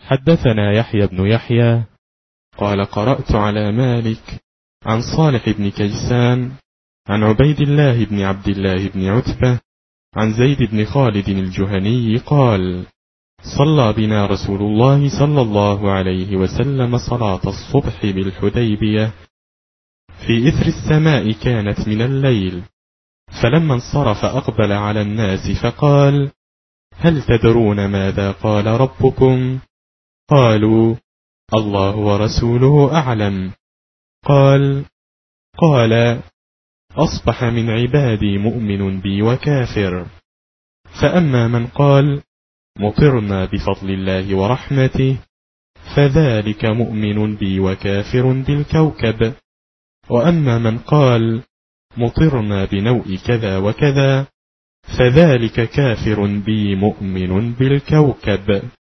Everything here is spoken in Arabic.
حدثنا يحيى بن يحيى قال قرأت على مالك عن صالح بن كيسان عن عبيد الله بن عبد الله بن عتبة عن زيد بن خالد الجهني قال: صلى بنا رسول الله صلى الله عليه وسلم صلاة الصبح بالحديبية في إثر السماء كانت من الليل، فلما انصرف أقبل على الناس فقال: هل تدرون ماذا قال ربكم؟ قالوا: الله ورسوله أعلم. قال: أصبح من عبادي مؤمن بي وكافر، فأما من قال: مطرنا بفضل الله ورحمته، فذلك مؤمن بي وكافر بالكوكب، وأما من قال: مطرنا بنوء كذا وكذا، فذلك كافر بي مؤمن بالكوكب.